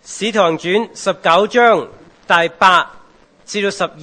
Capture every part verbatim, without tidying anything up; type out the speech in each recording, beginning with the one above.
使徒行傳十九章第八至到十二，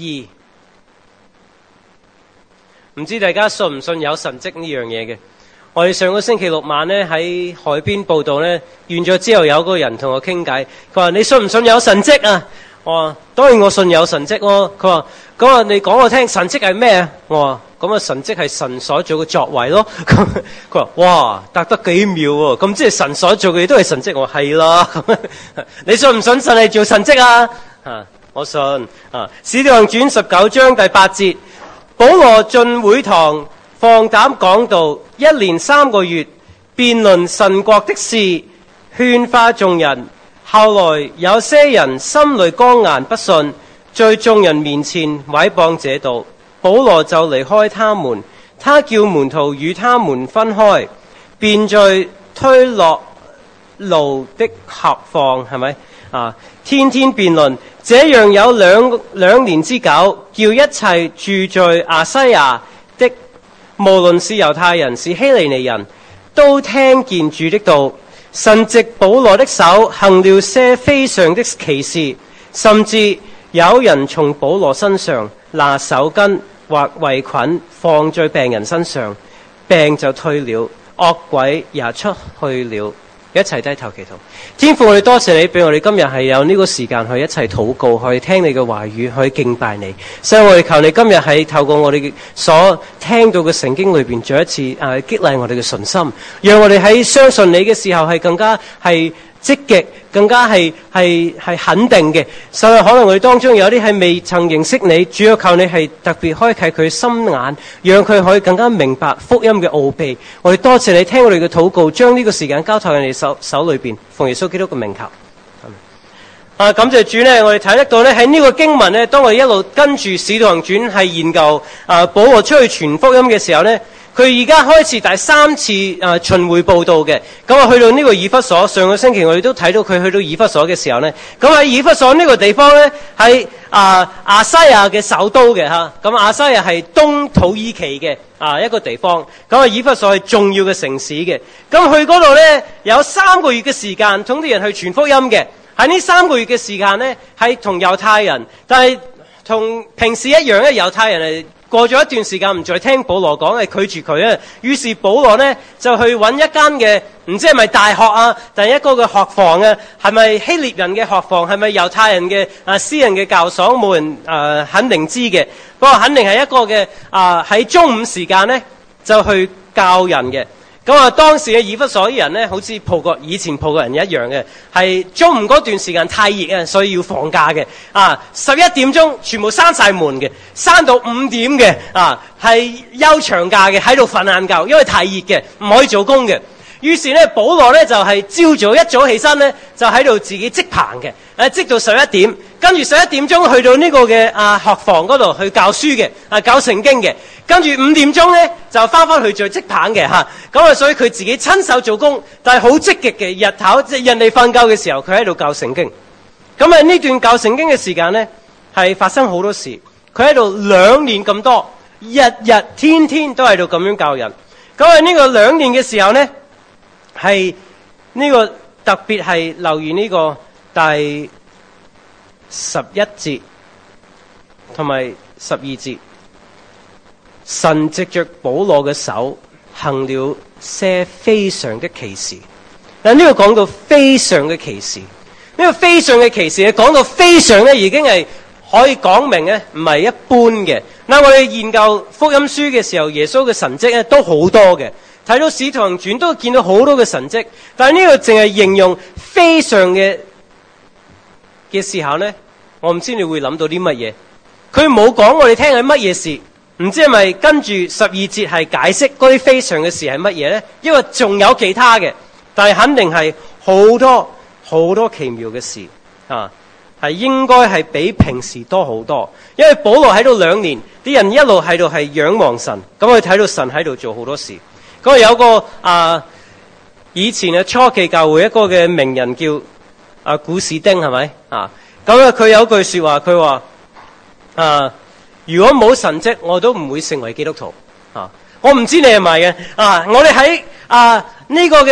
唔知大家信唔信有神蹟呢樣嘢嘅？我哋上個星期六晚呢喺海邊報道呢，完咗之後有個人同我傾偈，佢話你信唔信有神蹟啊？我話當然我信有神蹟咯。佢話咁啊，你講我聽神蹟係咩啊？我話咁啊，神蹟係神所做嘅作為咯。佢話哇，答得幾妙喎！咁即係神所做嘅嘢都係神蹟。我話係啦。你信唔信神係做神蹟啊？啊，我信啊。使徒行傳十九章第八節，保羅進會堂放膽講道，一連三個月辯論神國的事，勸化眾人。後來有些人心裏剛硬不信，在眾人面前毀謗這道，保羅就離開他們，他叫門徒與他們分開，便在推洛路的合房，係咪啊？天天辯論，這樣有兩兩年之久，叫一切住在亞西亞的，無論是猶太人是希利尼人，都聽見主的道。神藉保羅的手行了些非常的奇事，甚至有人從保羅身上拿手巾或圍裙放在病人身上，病就退了，惡鬼也出去了。一齊低頭祈禱。天父，我哋多謝你俾我哋今日係有呢個時間去一齊禱告，去聽你嘅話語，去敬拜你。所以我哋求你今日係透過我哋所聽到嘅聖經裏邊，再一次誒激勵我哋嘅信心，讓我哋喺相信你嘅時候係更加係積極，更加係係係肯定嘅。所以可能我哋當中有啲係未曾認識你，主要靠你係特別開啟佢心眼，讓佢可以更加明白福音嘅奧秘。我哋多謝你聽我哋嘅禱告，將呢個時間交託喺你手手裏邊，奉耶穌基督嘅名求。啊，感謝主呢，我哋睇得到呢，喺呢個經文呢，當我哋一路跟住使徒行傳係研究啊保羅出去傳福音嘅時候呢，佢而家開始第三次啊巡迴報道嘅。咁啊去到呢個以弗所，上個星期我哋都睇到佢去到以弗所嘅時候呢，咁喺以弗所呢個地方呢，係啊亞西亞嘅首都嘅吓，咁亞西亞係東土耳其嘅啊一個地方，咁啊以弗所係重要嘅城市嘅。咁去嗰度呢，有三個月嘅時間，同啲人去傳福音嘅。喺呢三個月嘅時間呢，係同猶太人，但係同平時一樣咧，猶太人係過咗一段時間唔再聽保羅講，係拒絕佢啊。於是保羅呢，就去揾一間嘅，唔知係咪大學啊，定係一個嘅學房啊，係咪希臘人嘅學房，係咪猶太人嘅啊私人嘅教所，冇人誒、呃、肯定知嘅。不過肯定係一個嘅啊喺中午時間呢，就去教人嘅。咁啊，當時嘅以弗所啲人呢，好似葡國以前葡國人一樣嘅，係中午嗰段時間太熱啊，所以要放假嘅。啊，十一點鐘全部閂晒門嘅，閂到五點嘅，啊，係休長假嘅，喺度瞓晏覺，因為太熱嘅，唔可以做工嘅。於是呢，保羅呢就係朝早一早起身呢，就喺度自己織棚嘅，誒織到十一點，跟住十一點鐘去到呢個嘅啊學房嗰度去教書嘅，啊教聖經嘅，跟住五點鐘呢，就翻返去再織棚嘅嚇，咁啊所以佢自己親手做工，但係好積極嘅，日頭即係人哋瞓覺嘅時候，佢喺度教聖經。咁啊呢段教聖經嘅時間呢，係發生好多事，佢喺度兩年咁多，日日天天都喺度咁樣教人。咁啊呢個兩年嘅時候呢，係呢個特別係留意呢個第十一節同埋十二節，神藉着保羅嘅手行了些非常的奇事。嗱，呢個講到非常嘅奇事，呢個非常嘅奇事咧，講到非常咧，已經係可以講明咧，唔係一般嘅。嗱，我哋研究福音書嘅時候，耶穌嘅神蹟咧都好多嘅。睇到使徒行傳都見到好多嘅神蹟，但係呢個淨係形容非常嘅嘅時候呢，我唔知你會諗到啲乜嘢。佢冇講我哋聽係乜嘢事，唔知係咪跟住十二節係解釋嗰啲非常嘅事係乜嘢呢？因為仲有其他嘅，但係肯定係好多好多奇妙嘅事啊，係應該係比平時多好多。因為保羅喺度兩年，啲人一路喺度係仰望神，咁佢睇到神喺度做好多事。咁啊有個啊以前嘅初期教會一個嘅名人叫啊古士丁，係咪啊？咁啊佢有句說話，佢話啊如果冇神蹟，我都唔會成為基督徒啊！我唔知你係咪嘅啊！我哋喺啊呢個嘅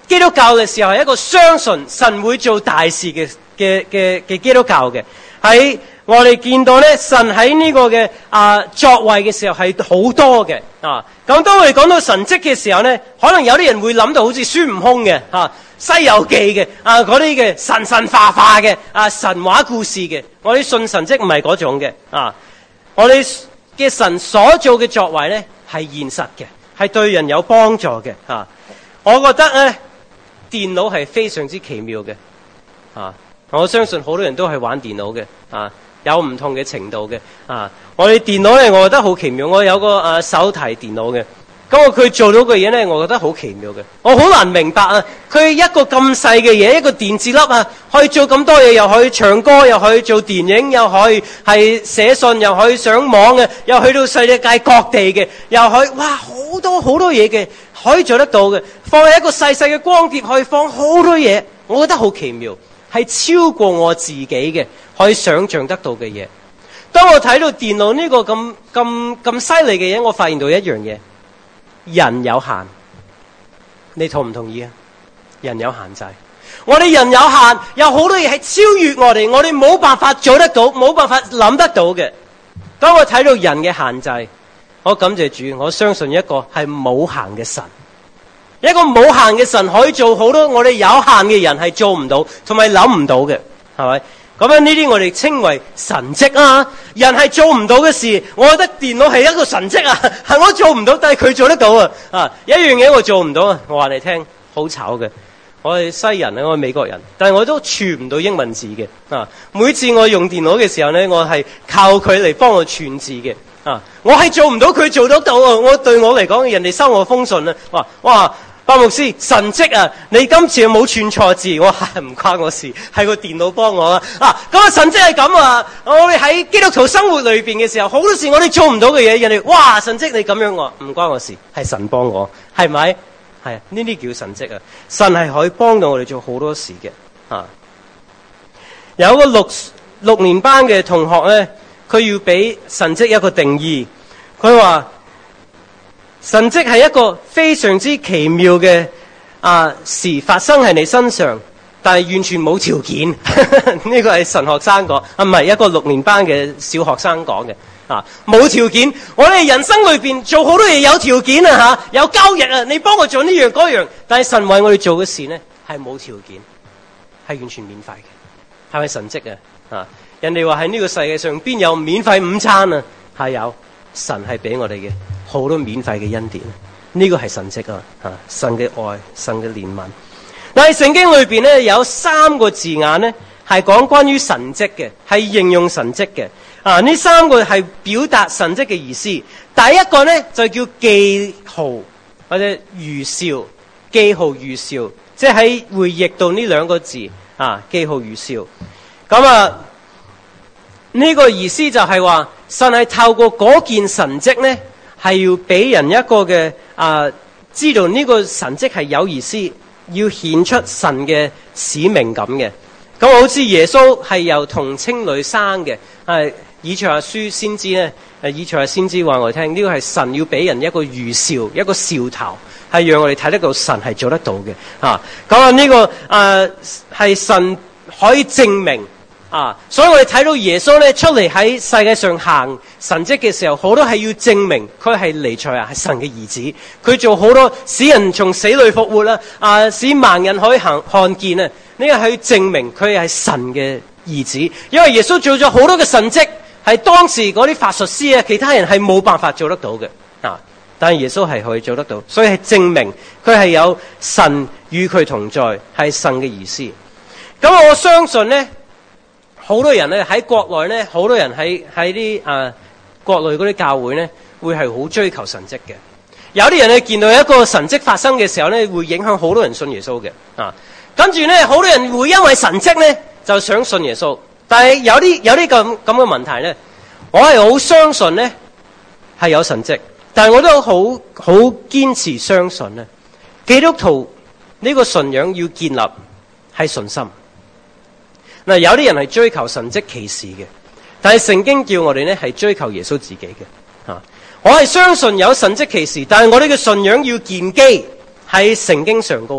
基督教嘅時候係一個相信神會做大事嘅嘅嘅嘅基督教嘅。喺我哋見到咧，神喺呢個嘅啊作為嘅時候係好多嘅啊。咁當我哋講到神蹟嘅時候咧，可能有啲人會諗到好似孫悟空嘅啊、西遊記嘅啊嗰啲嘅神神化化嘅啊神話故事嘅。我哋信神蹟唔係嗰種嘅啊。我哋嘅神所做嘅作為咧係現實嘅，係對人有幫助嘅啊。我覺得咧，電腦係非常之奇妙嘅啊。我相信好多人都係玩電腦嘅啊。有唔同嘅程度嘅啊！我哋電腦咧，我覺得好奇妙。我有個誒、啊、手提電腦嘅，咁我佢做到嘅嘢咧，我覺得好奇妙嘅。我好難明白啊！佢一個咁細嘅嘢，一個電子粒啊，可以做咁多嘢，又可以唱歌，又可以做電影，又可以係寫信，又可以上網嘅，又去到世界各地嘅，又可以哇好多好多嘢嘅，可以做得到嘅。放喺一個細細嘅光碟，可以放好多嘢，我覺得好奇妙，係超過我自己嘅。可以想象得到嘅嘢。當我睇到電腦呢個咁咁咁犀利嘅嘢，我發現到一樣嘢：人有限。你同唔同意啊？人有限制。我哋人有限，有好多嘢係超越我哋，我哋冇辦法做得到，冇辦法諗得到嘅。當我睇到人嘅限制，我感謝主，我相信一個係冇限嘅神，一個冇限嘅神可以做好多我哋有限嘅人係做唔到，同埋諗唔到嘅，係咪？咁樣呢啲我哋稱為神蹟啊！人係做唔到嘅事，我覺得電腦係一個神蹟啊！係我做唔到，但係佢做得到啊！啊，一樣嘢我做唔到啊！我話你聽，好炒嘅。我係西人啊，我係美國人，但係我都串唔到英文字嘅啊！每次我用電腦嘅時候咧，我係靠佢嚟幫我串字嘅啊！我係做唔到，佢做得到啊！我對我嚟講，人哋收我封信啊！哇哇！巴牧師，神蹟啊！你今次冇串錯字，我係唔關我事，係個電腦幫我啊！啊，咁啊神蹟係咁啊！我哋喺基督徒生活裏邊嘅時候，好多時我哋做唔到嘅嘢，人哋哇神蹟你咁樣我唔關我事，係神幫我，係咪？係啊，呢啲叫神蹟啊！神係可以幫到我哋做好多事嘅啊！有一個六六年班嘅同學咧，佢要俾神蹟一個定義，佢話。神蹟係一個非常之奇妙嘅啊事發生喺你身上，但係完全冇條件。呢個係神學生講，啊唔係一個六年班嘅小學生講嘅啊，冇條件。我哋人生裏邊做好多嘢有條件啊吓，有交易啊，你幫我做呢樣嗰樣，但係神為我哋做嘅事呢係冇條件，係完全免費嘅，係咪神蹟啊？啊，人哋話喺呢個世界上邊有免費午餐啊？係有，神係俾我哋嘅。好多免費嘅恩典，呢、這個係神蹟啊！吓，神嘅愛，神嘅憐憫。但係聖經裏邊咧有三個字眼咧係講關於神蹟嘅，係形容神蹟嘅。啊，呢三個係表達神蹟嘅意思。第一個咧就叫記號或者預兆，記號預兆，即係喺會譯到呢兩個字啊，記號預兆。咁啊，呢、這個意思就係話神係透過嗰件神蹟咧。係要俾人一個嘅啊，知道呢個神蹟係有意思，要顯出神嘅使命感嘅。咁好似耶穌係由童貞女生嘅，係以賽亞書先知咧，誒以賽亞先知話我哋聽，呢個係神要俾人一個預兆，一個兆頭，係讓我哋睇得到神係做得到嘅。吓，咁啊呢個誒係神可以證明。啊！所以我哋睇到耶穌咧出嚟喺世界上行神蹟嘅時候，好多係要證明佢係彌賽亞，係神嘅兒子。佢做好多使人從死裏復活啦，啊，使盲人可以行看見啊！呢個係證明佢係神嘅兒子。因為耶穌做咗好多嘅神蹟，係當時嗰啲法術師啊，其他人係冇辦法做得到嘅啊！但係耶穌係可以做得到，所以係證明佢係有神與佢同在，係神嘅兒子。咁我相信呢。好多人咧喺國內咧，好多人喺喺啲啊國內嗰啲教會咧，會係好追求神蹟嘅。有啲人咧見到一個神蹟發生嘅時候咧，會影響好多人信耶穌嘅啊。跟住咧，好多人會因為神蹟咧就想信耶穌。但係有啲有啲咁咁嘅問題咧，我係好相信咧係有神蹟，但係我都好好堅持相信咧，基督徒呢個信仰要建立係信心。嗱，有啲人係追求神蹟奇事嘅，但係聖經叫我哋咧係追求耶穌自己嘅。啊，我係相信有神蹟奇事，但係我哋嘅信仰要建基喺聖經上高嘅，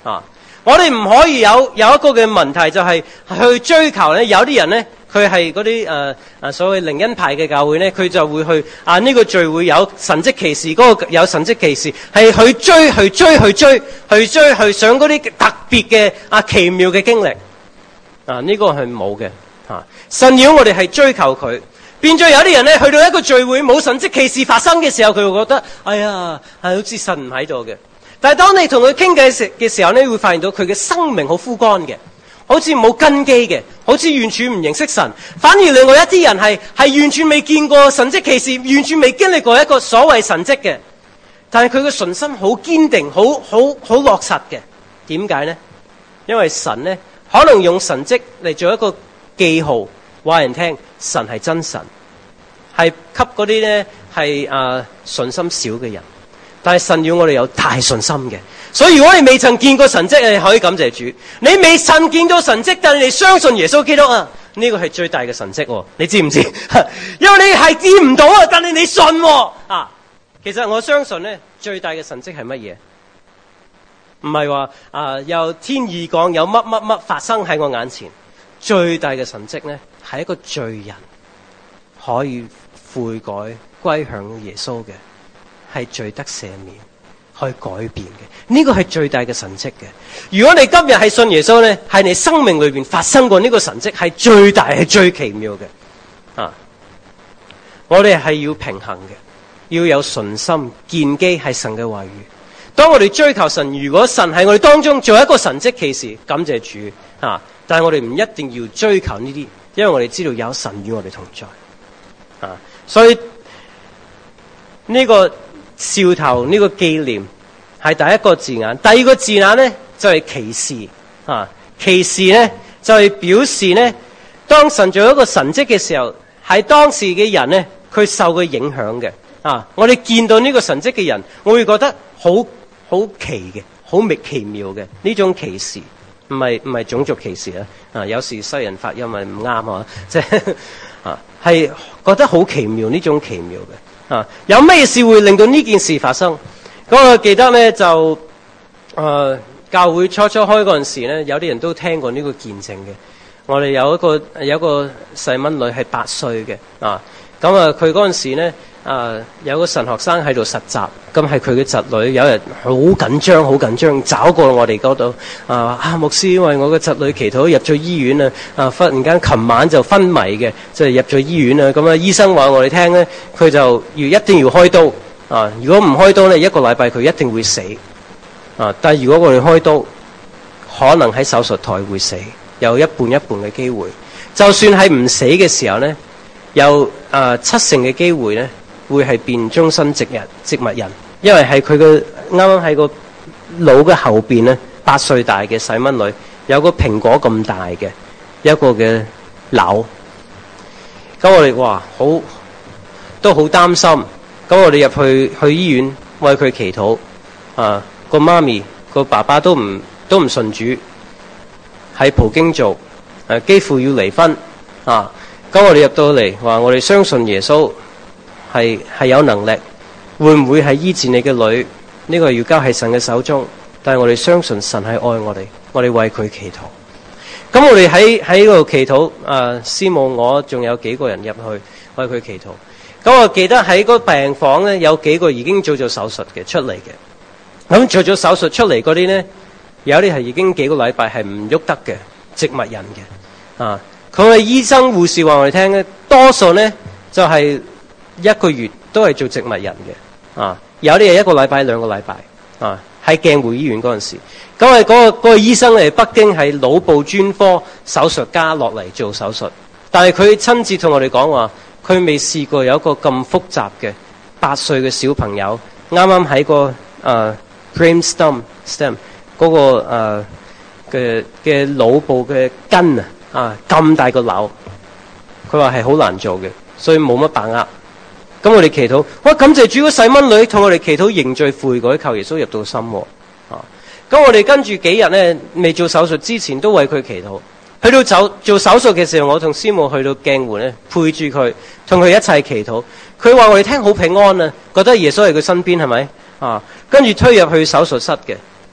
啊！我哋唔可以有有一個嘅問題，就係去追求咧。有啲人咧，佢係嗰啲誒誒所謂靈恩派嘅教會咧，佢就會去啊呢、這個聚會有神蹟奇事，嗰、那個有神蹟奇事，係去追去追去追去追去上嗰啲特別嘅啊奇妙嘅經歷啊！呢、這個係冇嘅嚇。神要我哋係追求佢。變咗有啲人咧，去到一個聚會冇神蹟奇事發生嘅時候，佢會覺得哎呀，係好似神唔喺度嘅。但係當你同佢傾偈時嘅時候咧，你會發現到佢嘅生命好枯乾嘅，好似冇根基嘅，好似完全唔認識神。反而另外一啲人係係完全未見過神蹟奇事，完全未經歷過一個所謂神蹟嘅，但係佢嘅信心好堅定，好好好落實嘅。點解呢？因為神呢，可能用神蹟嚟做一個記號，話人聽神係真神，係給嗰啲呢係啊信心少嘅人。但係神要我哋有大信心嘅，所以如果你未曾見過神蹟，你可以感謝主；你未曾見到神蹟，但係你相信耶穌基督啊，呢個係最大嘅神蹟，你知唔知？因為你係見唔到啊，但係你信啊。其實我相信呢，最大嘅神蹟係乜嘢？唔係話啊，有天意講有乜乜乜發生喺我眼前。最大嘅神蹟呢，係一個罪人可以悔改歸向耶穌嘅。係罪得赦免，可以改變嘅，呢個係最大嘅神蹟嘅。如果你今日係信耶穌呢，係你生命裏邊發生過呢個神蹟，係最大係最奇妙嘅。啊，我哋係要平衡嘅，要有信心，建基係神嘅話語。當我哋追求神，如果神喺我哋當中做一個神蹟奇事，感謝主啊！但係我哋唔一定要追求呢啲，因為我哋知道有神與我哋同在啊。所以呢個兆頭呢個紀念係第一個字眼，第二個字眼呢就係奇事啊！奇事呢就係表示呢，當神做一個神蹟嘅時候，係當時嘅人呢，佢受佢影響嘅啊！我哋見到呢個神蹟嘅人，我會覺得好好奇嘅，好奇妙嘅呢種奇事，唔係唔係種族歧視啊！啊，有時西人發音咪唔啱啊，即係啊，係覺得好奇妙呢種奇妙嘅。啊！有咩事會令到呢件事發生？咁我記得咧就誒、呃、教會初初開嗰陣時咧，有啲人都聽過呢個見證嘅。我哋有一個有一個細蚊女係八歲嘅啊，咁啊佢嗰陣時咧啊有個神學生喺度實習，咁係佢嘅侄女有日好緊張好緊張找過我哋嗰度啊啊牧師，因為我嘅侄女祈禱入咗醫院啊，啊忽然間琴晚就昏迷嘅，即係入咗醫院啊，咁啊醫生話我哋聽咧，佢就要一定要開刀啊，如果唔開刀咧一個禮拜佢一定會死啊，但係如果我哋開刀，可能喺手術台會死，有一半一半嘅機會，就算係唔死嘅時候咧，有啊七成嘅機會咧。會係變終身植人植物人，因為係佢嘅啱啱喺個腦嘅後邊咧，八歲大嘅細蚊女有個蘋果咁大嘅一個嘅瘤，咁我哋哇好都好擔心，咁我哋入去去醫院為佢祈禱，啊個媽咪個爸爸都唔都唔信主，喺葡京做，誒、啊、幾乎要離婚，啊咁我哋入到嚟話我哋相信耶穌。係係有能力，會唔會係醫治你嘅女？呢個要交喺神嘅手中。但係我哋相信神係愛我哋，我哋為佢祈禱。咁我哋喺喺度祈禱，啊師母我仲有幾個人入去為佢祈禱。咁我記得喺個病房咧，有幾個已經做咗手術嘅出嚟嘅。咁做咗手術出嚟嗰啲咧，有啲係已經幾個禮拜係唔喐得嘅植物人嘅。啊，佢嘅醫生護士話我哋聽咧，多數咧就係、是。一個月都係做植物人嘅，啊，有啲係一個禮拜兩個禮拜，啊，喺鏡湖醫院嗰陣時，咁啊嗰個嗰個醫生係北京係腦部專科手術家落嚟做手術，但係佢親自同我哋講話，佢未試過有一個咁複雜嘅八歲嘅小朋友，啱啱喺個誒 brain stem stem 嗰個誒嘅嘅腦部嘅根啊，啊咁大個瘤，佢話係好難做嘅，所以冇乜把握。咁我哋祈禱，哇！感謝主個細蚊女同我哋祈禱認罪悔改，求耶穌入到心。啊！咁我哋跟住幾日咧，未做手術之前都為佢祈禱。去到走做手術嘅時候，我同師母去到鏡湖咧，陪住佢，同佢一齊祈禱。佢話我哋聽好平安啊，覺得耶穌喺佢身邊係咪？啊！跟住推入去手術室嘅，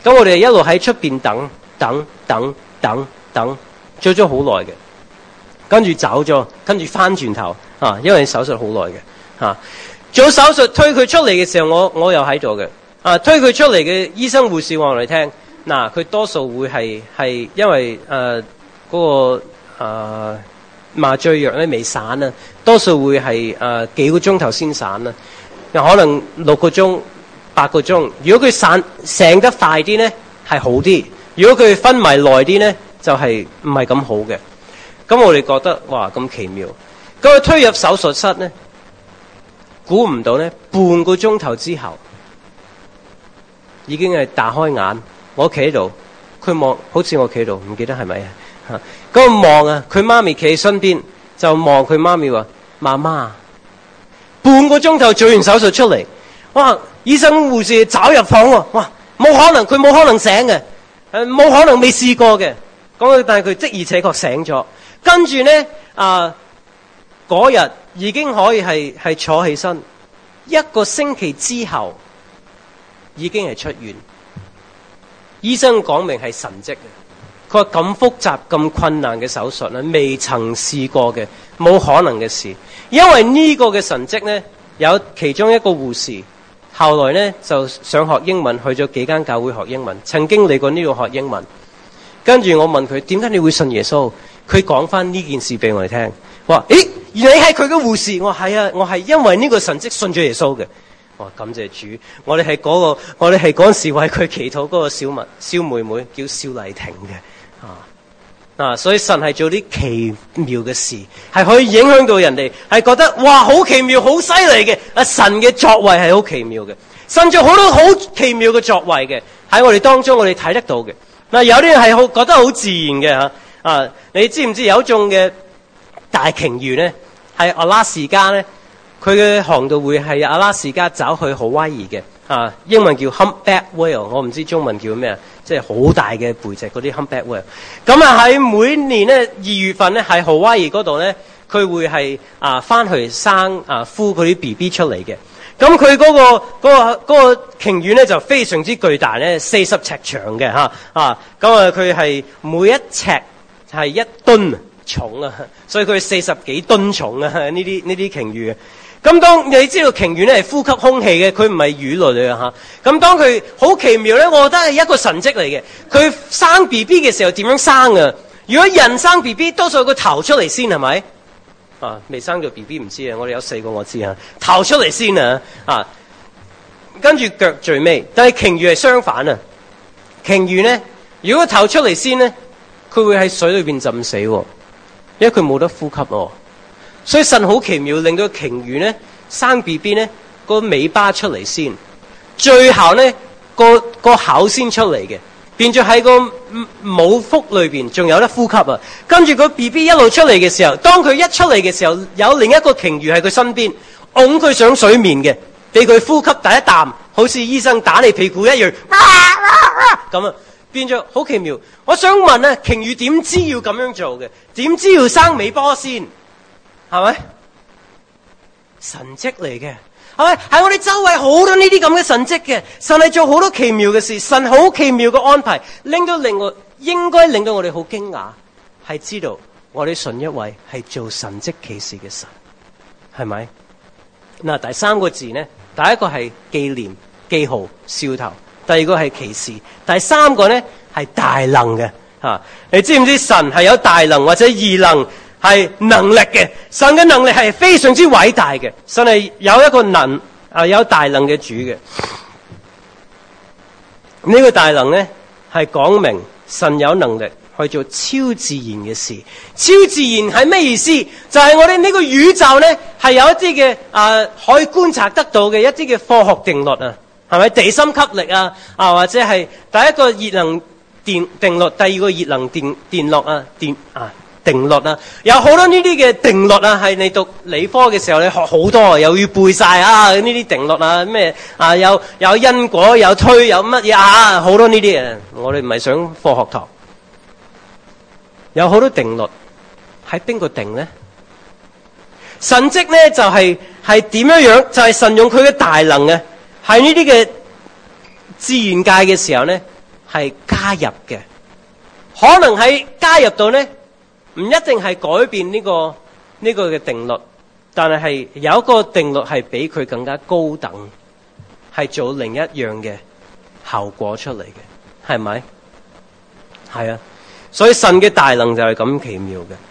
咁我哋一路喺出邊等等等等等，做咗好耐嘅，跟住走咗，跟住翻轉頭啊，因為手術好耐嘅吓。做手術推佢出嚟嘅時候，我我又喺度嘅啊，推佢出嚟嘅醫生護士話我哋聽，嗱，佢多數會係係因為誒嗰、呃那個誒、呃、麻醉藥咧未散啦，多數會係誒、呃、幾個鐘頭先散啦，又可能六個鐘、八個鐘。如果佢散醒得快啲咧，係好啲；如果佢昏迷耐啲咧，就係唔係咁好嘅。咁我哋覺得哇咁奇妙。咁佢推入手術室咧，估唔到咧，半個鐘頭之後已經係打開眼。我企喺度，佢望好似我企喺度，唔記得係咪啊？吓，咁我望啊，佢媽咪企喺身邊，就望佢媽咪話：媽媽，半個鐘頭做完手術出嚟，哇！醫生護士走入房喎，哇！冇可能，佢冇可能醒嘅，誒，冇可能未試過嘅。咁但係佢的而且確醒咗，跟住咧啊，嗰日已經可以係係坐起身，一個星期之後已經係出院。醫生講明係神蹟嘅，佢話咁複雜咁困難嘅手術咧，未曾試過嘅，冇可能嘅事。因為呢個嘅神蹟呢，有其中一個護士後來呢就想學英文，去咗幾間教會學英文，曾經嚟過呢度學英文。跟住我問佢點解你會信耶穌，佢講翻呢件事俾我哋聽，話誒，你係佢嘅護士，我係啊，我係因為呢個神蹟信咗耶穌嘅。感謝主，我哋係嗰個，我哋係嗰陣時為佢祈禱嗰個小文小妹妹叫蕭麗婷嘅啊啊，所以神係做啲奇妙嘅事，係可以影響到人哋，係覺得哇好奇妙、好犀利嘅啊！神嘅作為係好奇妙嘅，甚至好多好奇妙嘅作為嘅喺我哋當中，我哋睇得到嘅。嗱、啊，有啲人係好覺得好自然嘅吓啊！你知唔知有一種嘅大鯨魚咧，係阿拉斯加咧？佢嘅航道會係阿拉斯加走去夏威夷嘅，啊，英文叫 humpback whale， 我唔知中文叫咩啊，即係好大嘅背脊嗰啲 humpback whale。咁啊喺每年咧二月份咧喺夏威夷嗰度咧，佢會係啊翻去生啊孵嗰啲 B B 出嚟嘅。咁佢嗰個嗰、嗰個嗰、嗰個鯨魚咧就非常之巨大咧，四十尺長嘅嚇啊。咁啊佢係每一尺係一噸重啊，所以佢四十幾噸重啊呢啲呢啲鯨魚。咁當你知道鯨魚咧係呼吸空氣嘅，佢唔係魚類嚟嘅嚇。咁當佢好奇妙咧，我覺得係一個神蹟嚟嘅。佢生 B B 嘅時候點樣生啊？如果人生 B B， 多數有個頭出嚟先係咪？啊，未生咗 B B 唔知啊，我哋有四個我知啊。頭出嚟先啊，啊，跟住腳最尾。但係鯨魚係相反啊。鯨魚咧，如果頭出嚟先咧，佢會喺水裏邊浸死，因為佢冇得呼吸喎。所以神好奇妙，令到鯨魚咧生 B B 咧個尾巴出嚟先，最後咧個個口先出嚟嘅，變咗喺個母腹裏邊仲有得呼吸啊！跟住個 B B 一路出嚟嘅時候，當佢一出嚟嘅時候，有另一個鯨魚喺佢身邊，拱佢上水面嘅，俾佢呼吸第一啖，好似醫生打你屁股一樣，咁啊！變咗好奇妙。我想問啊，鯨魚點知要咁樣做嘅？點知要生尾巴先？係咪神蹟嚟嘅？係咪喺我哋周圍好多呢啲咁嘅神蹟嘅？神係做好多奇妙嘅事，神好奇妙嘅安排，令到令我應該令到我哋好驚訝，係知道我哋信一位係做神蹟奇事嘅神，係咪？嗱，第三個字呢，第一個係紀念、記號、兆頭，第二個係奇事，第三個呢係大能嘅。吓，你知唔知神係有大能或者異能？係能力嘅，神嘅能力係非常之偉大嘅，神係有一個能啊有大能嘅主嘅。呢、這個大能呢，係講明神有能力去做超自然嘅事。超自然係咩意思？就係、是、我哋呢個宇宙呢，係有一啲嘅啊可以觀察得到嘅一啲嘅科學定律啊，係咪地心吸力啊啊或者係第一個熱能電定律，第二個熱能電電律啊電啊。定律啊，有好多呢啲嘅定律啊，係你讀理科嘅時候你學好多，又要背晒啊呢啲定律啊，咩啊有有因果，有推，有乜嘢啊，好多呢啲嘢。我哋唔係想科學堂，有好多定律，喺邊個定呢？神蹟呢就係係點樣樣？就係、是、神用佢嘅大能啊，喺呢啲嘅自然界嘅時候呢， 係加入嘅，可能喺加入到呢，唔一定係改變呢個呢個嘅定律，但係係有一個定律係比佢更加高等，係做另一樣嘅效果出嚟嘅，係咪？係啊，所以神嘅大能就係咁奇妙嘅。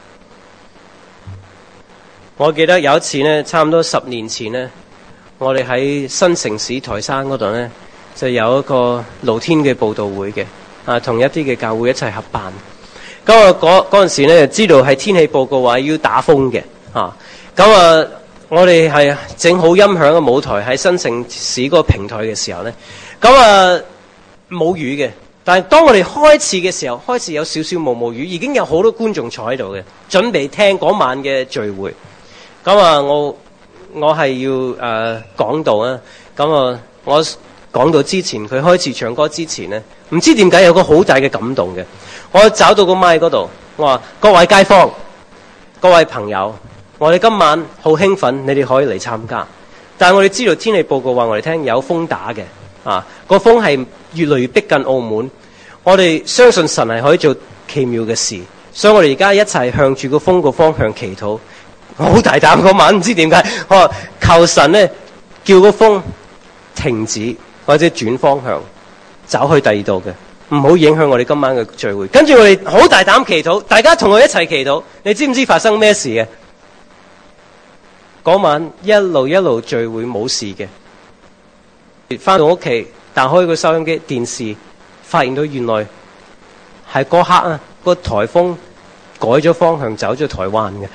我記得有一次呢，差唔多十年前呢，我哋喺新城市台山嗰度呢，就有一個露天嘅佈道會嘅，啊，同一啲嘅教會一齊合辦。咁啊，嗰嗰陣時呢，就知道係天氣報告話要打風嘅，啊，咁啊，我哋係整好音響嘅舞台喺新城市嗰個平台嘅時候呢，咁啊冇雨嘅，但係當我哋開始嘅時候，開始有少少毛毛雨，已經有好多觀眾坐喺度嘅，準備聽嗰晚嘅聚會。咁啊，我我係要誒、呃、講道啊，咁啊，我講道之前，佢開始唱歌之前呢，唔知點解有個好大嘅感動嘅。我找到個麥嗰度，我話各位街坊、各位朋友，我哋今晚好興奮，你哋可以嚟參加。但係我哋知道天氣報告話我哋聽有風打嘅，啊，個風係越嚟越逼近澳門。我哋相信神係可以做奇妙嘅事，所以我哋而家一齊向住個風個方向祈禱。我好大膽嗰晚，唔知點解，我話求神呢，叫個風停止或者轉方向，走去第二度嘅，唔好影響我哋今晚嘅聚會。跟住我哋好大膽祈禱，大家同我一齊祈禱。你知唔知發生咩事嘅？嗰晚一路一路聚會冇事嘅，翻到屋企打開個收音機電視，發現到原來係嗰刻啊，個颱風改咗方向走咗台灣嘅，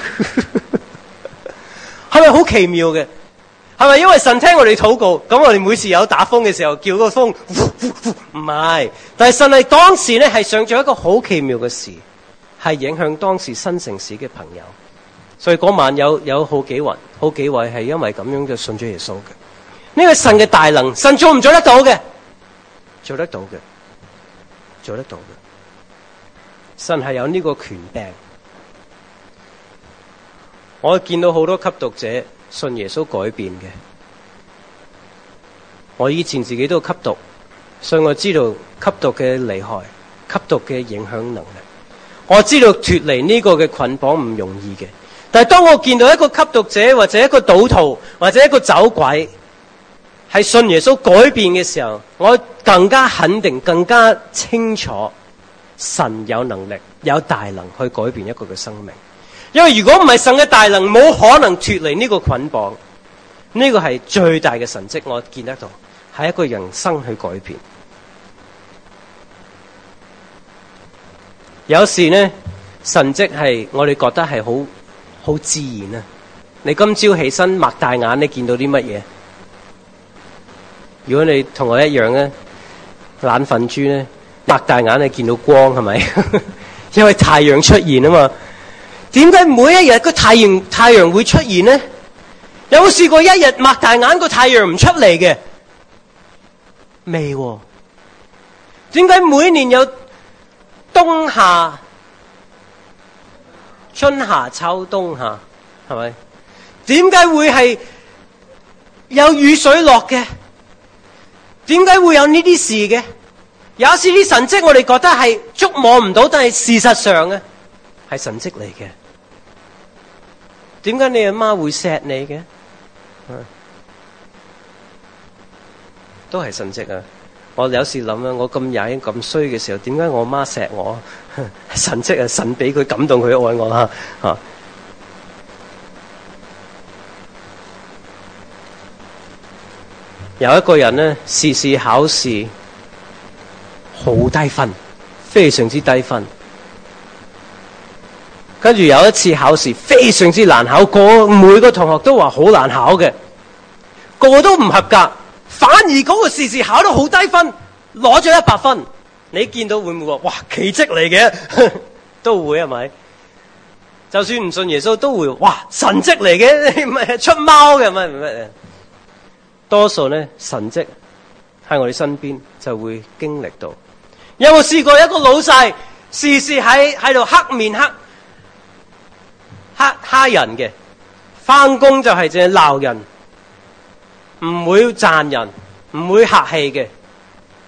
係咪好奇妙嘅？係咪因為神聽我哋禱告，咁我哋每次有打風嘅時候叫個風，唔係，但係神係當時呢係想做一個好奇妙嘅事，係影響當時新城市嘅朋友，所以嗰晚有有好幾位好幾位係因為咁樣就信咗耶穌嘅。呢個神嘅大能，神做唔做得到嘅？做得到嘅，做得到嘅。神係有呢個權柄。我見到好多吸毒者信耶穌改變嘅。我以前自己都吸毒，所以我知道吸毒嘅厲害，吸毒嘅影響能力。我知道脫離呢個嘅捆綁唔容易嘅。但係當我見到一個吸毒者或者一個賭徒或者一個走鬼係信耶穌改變嘅時候，我更加肯定，更加清楚神有能力有大能去改變一個嘅生命。因為如果唔係神嘅大能，冇可能脫離呢個捆綁。呢個係最大嘅神蹟，我見得到係一個人生去改變。有時呢，神蹟係我哋覺得係好好自然啊。你今朝起身擘大眼，你見到啲乜嘢？如果你同我一樣咧，懶瞓豬咧，擘大眼你見到光係咪？因為太陽出現啊嘛。點解每一日個太陽太陽會出現呢？有冇試過一日擘大眼個太陽唔出嚟嘅？未喎。點解每年有冬夏春夏秋冬夏係咪？點解會係有雨水落嘅？點解會有呢啲事嘅？有時啲神蹟我哋覺得係觸摸唔到，但係事實上咧係神蹟嚟嘅。點解你阿媽會錫你嘅？都係神蹟啊！我有時諗啊，我咁曳咁衰嘅時候，點解我媽錫我？神蹟啊！神俾佢感動，佢愛我啦吓。有一個人呢，時時考試好低分，非常之低分。跟住有一次考試非常之難考，個每個同學都話好難考嘅，個個都唔合格，反而嗰個時時考得好低分，攞咗一百分。你見到會唔會話哇奇蹟嚟嘅？都會係咪？就算唔信耶穌都會哇神蹟嚟嘅，你唔係出貓嘅咩咩？多數呢神蹟喺我哋身邊就會經歷到。有冇試過一個老細時時喺喺度黑面黑黑蝦人嘅，翻工就係淨係鬧人，唔會讚人，唔會客氣嘅，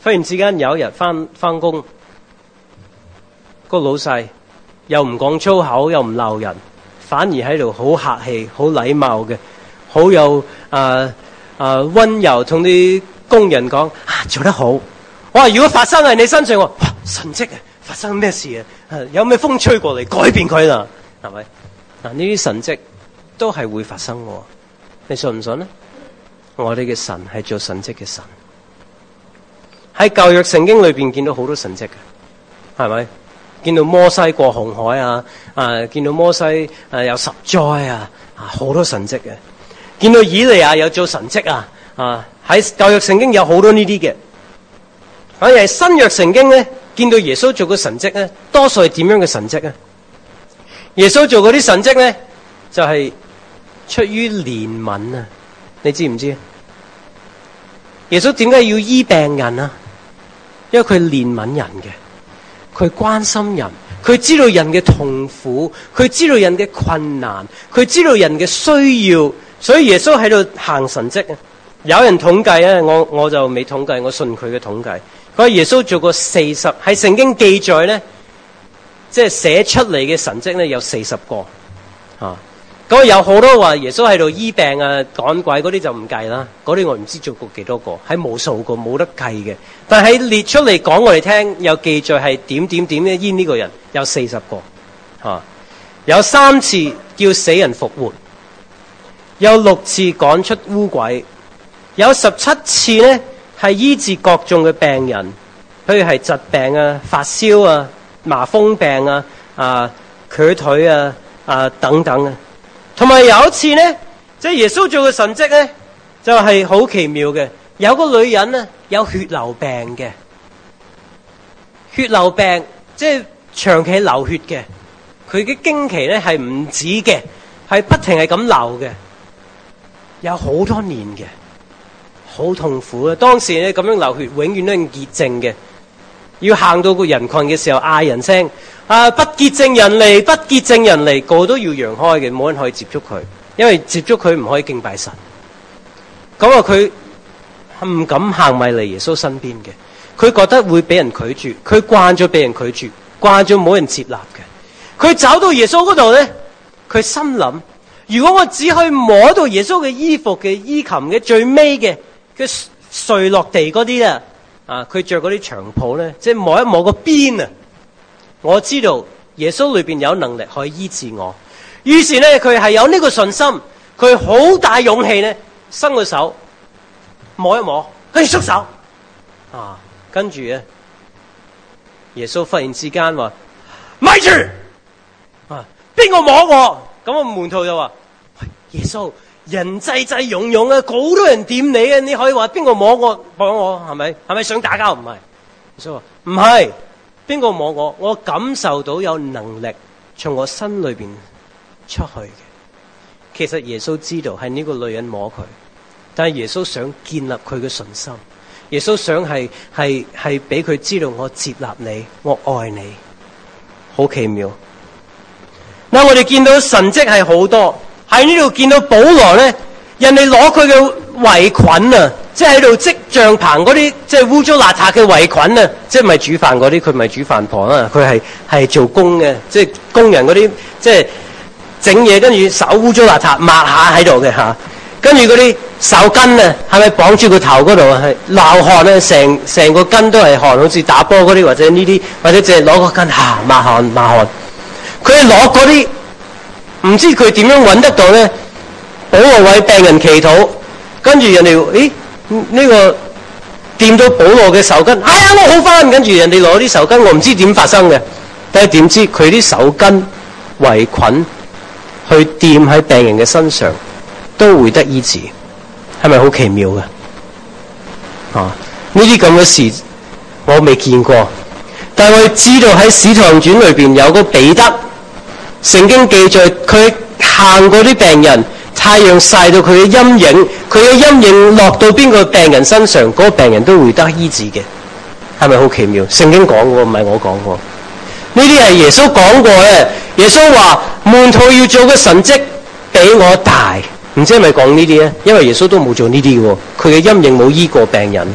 忽然之間有一日翻翻工，個老細又唔講粗口，又唔鬧人，反而喺度好客氣、好禮貌嘅，好有誒誒溫柔，同啲工人講啊，做得好。我話如果發生喺你身上，我哇神蹟啊！發生咩事啊？有咩風吹過嚟改變佢啦？係咪？嗱，呢啲神蹟都係會發生嘅，你信唔信呢？我哋嘅神係做神蹟嘅神。喺舊約聖經裏邊見到好多神蹟嘅，係咪？見到摩西過紅海啊，啊，見到摩西誒、啊、有十災啊，啊，好多神蹟嘅。見到以利亞有做神蹟啊，啊，喺舊約聖經有好多呢啲嘅。反而係新約聖經咧，見到耶穌做個神蹟咧，多數係點樣嘅神蹟啊？耶穌做嗰啲神蹟咧，就係、是、出於憐憫啊！你知唔知？耶穌點解要醫病人啊？因為佢憐憫人嘅，佢關心人，佢知道人嘅痛苦，佢知道人嘅困難，佢知道人嘅需要，所以耶穌喺度行神蹟啊！有人統計啊，我我就未統計，我信佢嘅統計。佢話耶穌做過四十，喺聖經記載咧，即係寫出嚟嘅神蹟咧有四十個，啊，咁有好多話耶穌喺度醫病啊、趕鬼嗰啲就唔計啦，嗰啲我唔知做過幾多個，係冇數過，冇得計嘅。但係列出嚟講我哋聽，有記載係點點點咧醫呢個人有四十個，啊，有三次叫死人復活，有六次趕出污鬼，有十七次咧。係醫治各種嘅病人，譬如係疾病啊、發燒啊、麻風病啊、啊瘸腿啊、啊等等啊。同埋有一次呢，即係耶穌做嘅神蹟呢，就係好奇妙嘅。有個女人呢，有血流病嘅，血流病即係長期流血嘅，佢嘅經期呢係唔止嘅，係不停係咁流嘅，有好多年嘅。好痛苦啊！當時咧咁樣流血，永遠都係潔淨嘅。要行到個人群嘅時候，嗌人聲啊！不潔淨人嚟，不潔淨人嚟，個個都要讓開嘅，冇人可以接觸佢，因為接觸佢唔可以敬拜神。咁啊，佢唔敢行埋嚟耶穌身邊嘅，佢覺得會俾人拒絕，佢慣咗俾人拒絕，慣咗冇人接納嘅。佢走到耶穌嗰度咧，佢心諗：如果我只可以摸到耶穌嘅衣服嘅衣襟嘅最尾嘅。佢垂落地嗰啲啊，啊，佢着嗰啲長袍咧，即係摸一摸個邊啊，我知道耶穌裏邊有能力可以醫治我。於是咧，佢係有呢個信心，佢好大勇氣咧，伸個手摸一摸，佢縮手啊，跟住咧，耶穌忽然之間話：咪住啊，邊個摸我？咁個門徒就話：耶穌。人濟濟湧湧啊，好多人掂你啊！你可以話邊個摸我摸我係咪？係咪想打交？唔係，耶穌話唔係，邊個摸我？我感受到有能力從我身裏邊出去嘅。其實耶穌知道係呢個女人摸佢，但係耶穌想建立佢嘅信心。耶穌想係係係俾佢知道我接納你，我愛你，好奇妙。嗱，我哋見到神蹟係好多。喺呢度見到保羅咧，人哋攞佢嘅圍裙啊，即係喺度織帳篷嗰啲，即係污糟邋遢嘅圍裙啊，即係唔係煮飯嗰啲，佢唔係煮飯婆啊，佢係係做工嘅，即係工人嗰啲，即係整嘢，跟住手污糟邋遢抹下喺度嘅吓，跟住嗰啲手巾啊，係咪綁住個頭嗰度啊？係流汗啊，成成個巾都係汗，好似打波嗰啲或者呢啲，或者淨係攞個巾吓抹汗抹汗，佢係攞嗰啲。唔知佢點樣揾得到咧？保羅為病人祈禱，跟住人哋，誒呢、這個掂到保羅嘅手巾，哎呀我好返，跟住人哋攞啲手巾，我唔知點發生嘅，但係點知佢啲手巾圍裙去掂喺病人嘅身上，都會得醫治，係咪好奇妙嘅？啊，呢啲咁嘅事我未見過，但係我知道喺《使徒行傳》裏邊有個彼得。聖經記載佢行過啲病人，太陽曬到佢嘅陰影，佢嘅陰影落到邊個病人身上，嗰、那個病人都會得醫治嘅，係咪好奇妙？聖經講過，唔係我講過。呢啲係耶穌講過嘅。耶穌話門徒要做嘅神蹟比我大，唔知係咪講呢啲咧？因為耶穌都冇做呢啲嘅，佢嘅陰影冇醫過病人。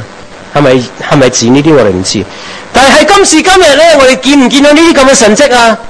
係咪係咪指呢啲我哋唔知，但係喺今時今日咧，我哋見唔見到呢啲咁嘅神蹟啊？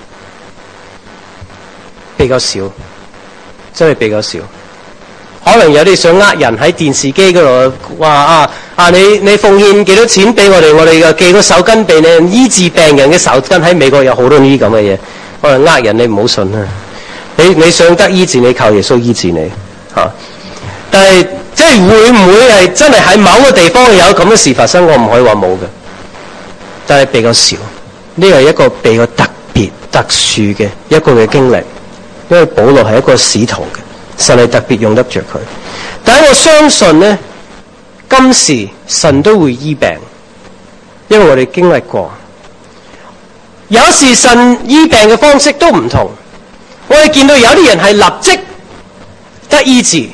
比較少，真係比較少。可能有啲想呃人喺電視機嗰度話啊啊你你奉獻幾多錢俾我哋，我哋嘅寄個手巾俾你醫治病人嘅手巾。喺美國有好多呢啲咁嘅嘢，可能呃人，你唔好信啊！你你想得醫治，你靠耶穌醫治你嚇、啊。但係即係會唔會係真係喺某個地方有咁嘅事發生？我唔可以話冇嘅，但係比較少。呢個係一個比較特別特殊嘅一個嘅經歷，因為保羅係一個使徒嘅。神係特別用得着佢，但係我相信呢，今時神都會醫病，因為我哋經歷過。有時神醫病嘅方式都唔同，我哋見到有啲人係立即得醫治，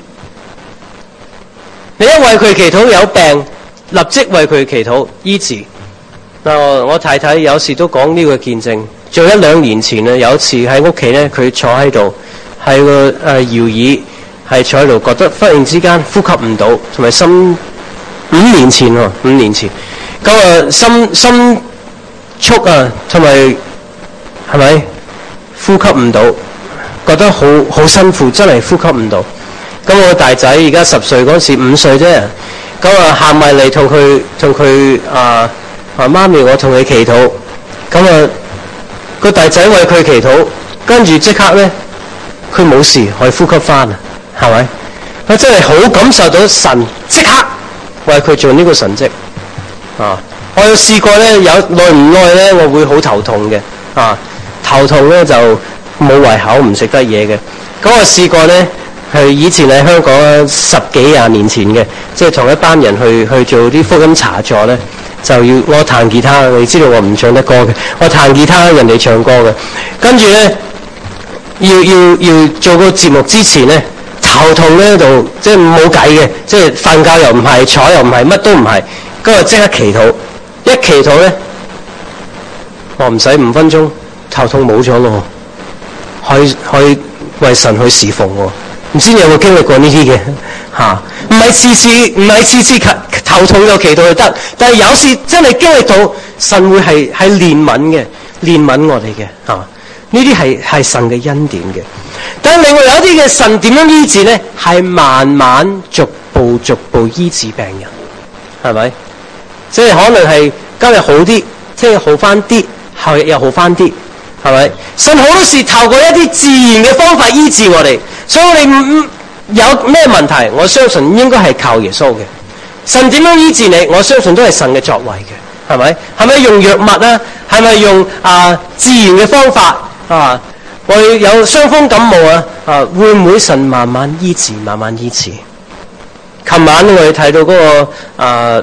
你一為佢祈禱有病，立即為佢祈禱醫治。嗱，我太太有時都講呢個見證，做一兩年前啊，有一次喺屋企呢，佢坐喺度。係個誒搖椅，係坐喺度，覺得忽然之間呼吸唔到，同埋心五年前喎，五年前咁啊心心速啊，同埋係咪呼吸唔到，覺得好好辛苦，真係呼吸唔到。咁我大仔而家十歲嗰時五歲啫，咁啊行埋嚟同佢同佢啊啊媽咪，我同佢祈禱，咁啊個大仔為佢祈禱，跟住即刻咧。佢冇事，可以呼吸翻啊，係咪？我真係好感受到神即刻為佢做呢個神蹟啊！我有試過咧，有耐唔耐咧，我會好頭痛嘅啊，頭痛咧就冇胃口，唔食得嘢嘅。咁我試過咧，係以前喺香港十幾廿年前嘅，即係同一班人去去做啲福音茶座咧，就要我彈吉他，你知道我唔唱得歌嘅，我彈吉他，人哋唱歌嘅，跟住咧。要要要做個節目之前咧，頭痛咧就即係冇計嘅，即係瞓覺又唔係，坐又唔係，乜都唔係，跟住即刻祈禱，一祈禱咧，我唔使五分鐘，頭痛冇咗咯，可以可以為神去侍奉喎。唔知你有冇經歷過呢啲嘅嚇？唔係次次唔係次次頭痛就祈禱就得，但係有時真係經歷到神會係係憐憫嘅，憐憫我哋嘅嚇。呢啲係係神嘅恩典嘅，但係另外有一啲嘅神點樣醫治咧？係慢慢逐步逐步醫治病人，係咪？即係可能係今日好啲，聽日好翻啲，後日又好翻啲，係咪？神好多時透過一啲自然嘅方法醫治我哋，所以我哋唔有咩問題，我相信應該係靠耶穌嘅。神點樣醫治你？我相信都係神嘅作為嘅，係咪？係咪用藥物啊？係咪用啊、呃、自然嘅方法？啊！我有傷風感冒啊！啊，會唔會神慢慢醫治，慢慢醫治？琴晚我哋睇到嗰、那個啊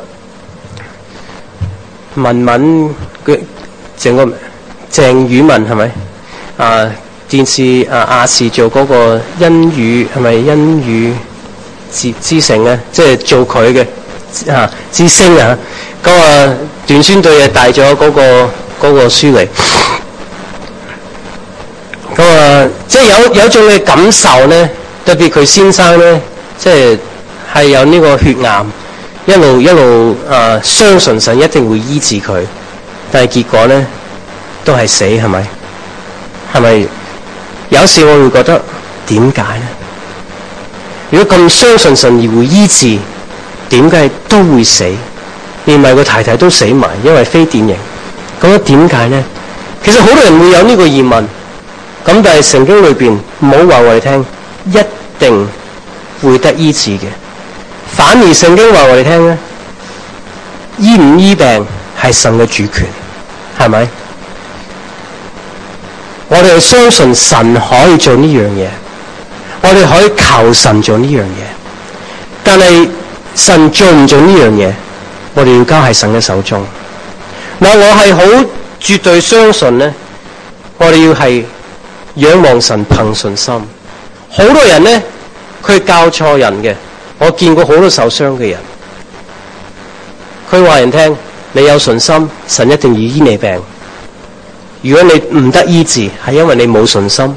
文文嘅整個鄭宇文係咪啊？電視啊亞視做嗰個恩雨係咪恩雨之之城咧？即係做佢嘅啊之星啊！咁啊短宣隊又帶咗嗰個嗰、那個書嚟。咁啊，即係有有種嘅感受咧，特別佢先生咧，即係係有呢個血癌，一路一路啊，相信神一定會醫治佢，但係結果咧都係死，係咪？係咪？有時我會覺得點解咧？如果咁相信神而會醫治，點解都會死？連埋個太太都死埋，因為非典型。咁樣點解咧？其實好多人會有呢個疑問。咁但係聖經裏邊唔好話我哋聽，一定會得醫治嘅。反而聖經話我哋聽咧，醫唔醫病係神嘅主權，係咪？我哋相信神可以做呢樣嘢，我哋可以求神做呢樣嘢。但係神做唔做呢樣嘢，我哋要交喺神嘅手中。嗱，我係好絕對相信咧，我哋要係。仰望神憑信心，好多人呢，佢教錯人嘅。我見過好多受傷嘅人，佢話人聽，你有信心，神一定要醫你病。如果你唔得醫治，係因為你冇信心。